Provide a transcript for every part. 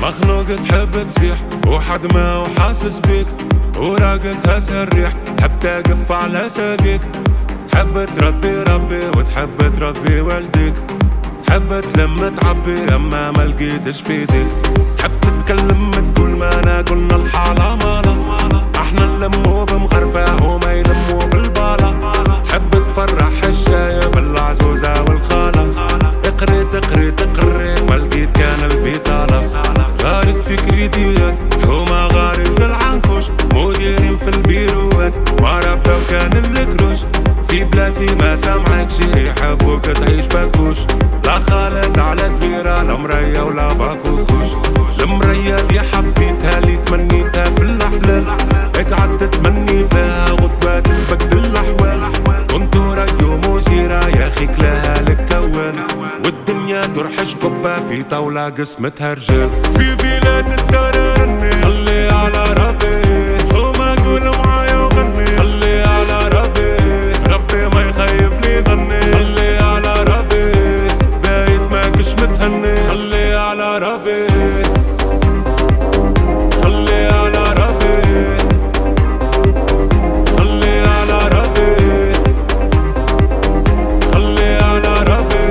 مخنوق تحب تصيح وحد ما وحاسس بيك، وراقك هسه الريح تحب تقف على ساقيك. تحب ترضي ربي وتحب ترضي والديك، تحب تلم تعبي لما ما لقيتش فيديك. تحب تتكلم تقول ما انا قلنا الحالة مالا، احنا نلمو بمغرفة وما يلمو بالبالة. تحب تفرح الشايب العزوزة والخالة، تقريت ما لقيت كان البيطالة. غارق في كريديات هما غارق للعنكوش، مديرين في البيروات ما ربوا كان الكروش. في بلادي ما سامعك شي يحبوك تعيش باكوش، لا خالد على كبيرة لا مريا ولا باكوكوش. المريا اللي حبيتها اللي تمنيتها في الأحلام، اقعد تتمني فيها غضبات تبدل الأحوال. كنتو ريو مزيرة يا أخي كلاها لك كوان، والدنيا ترحش قبة في طاولة قسمتها رجال. في بلاد الترني خلي على ربي، هما قولوا معايا وغني. خلي على ربي، ربي ما يخيبني ظني. خلي على ربي، بايت ماكش متهني. خلي على ربي، خلي على ربي، خلي على ربي، خلي على ربي،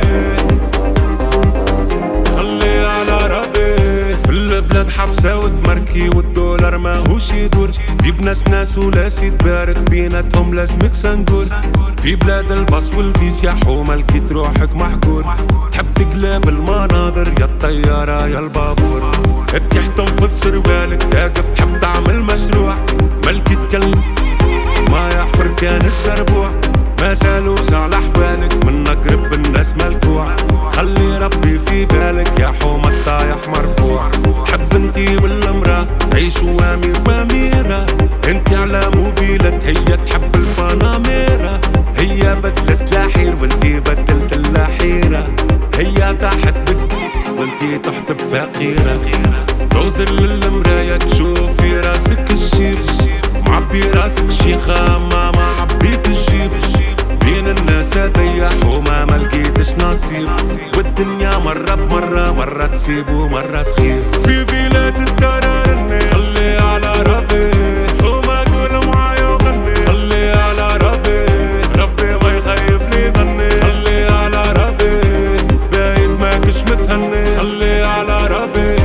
خلي على ربي. في البلاد حبسة وتمركي والدولار ماهوش يدور، في بناس ناس ولاسي تبارك بيناتهم لازمك سنقول. في بلاد الباص والفيس يا حومة لقيت روحك محقور، تحب تقلب المناظر يا الطيارة يا البابور. بتح تنفض سروالك تاقف تحب تعمل مشروع، ما لقيت كلمة ما يحفر كان الزربوع. ما سالوش على احوالك من اقرب الناس ملكوع. خلي ربي في بالك يا حومة الطايح مرفوع. تحب انتي والمرأة تعيشوا امير واميرة، انتي على موبيلة هي تحب الباناميرا. هي بدلت لاحير وانتي بدلت اللاحيرة، هي تحت بك وانتي تحت بفقيرة. توزر للمراية تشوف في راسك الشيب، معبي راسك شيخة ما عبيت الجيب. بين الناس ضيح وما ملقيتش نصيب، والدنيا مرة بمرة مرة تسيب ومرة تخيب. في بلاد الترني خلي على ربي، هما قولوا معايا وغني. خلي على ربي، ربي ما يخيبني ظني. خلي على ربي، باين ماكش متهني. خلي على ربي،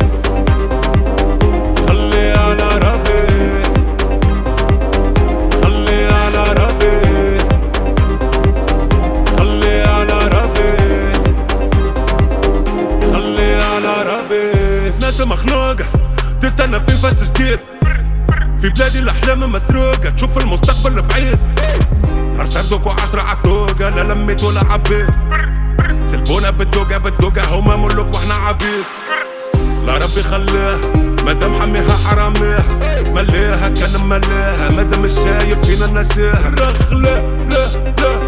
خلي على ربي، خلي على ربي، خلي على ربي، خلي على ربي. ناس مخنوقة تستنى في نفس جديد، في بلادي الأحلام مسروقة تشوف المستقبل بعيد. نهار سردوك وعشرة عالدوقة لا لميت ولا عبيت، سلبونا بالدوقة هما ملوك واحنا عبيد. لا ربي خليها مادام حميها حراميها، مليها كان مليها مادام مش شايف فينا نسيها. رخ لا لا لا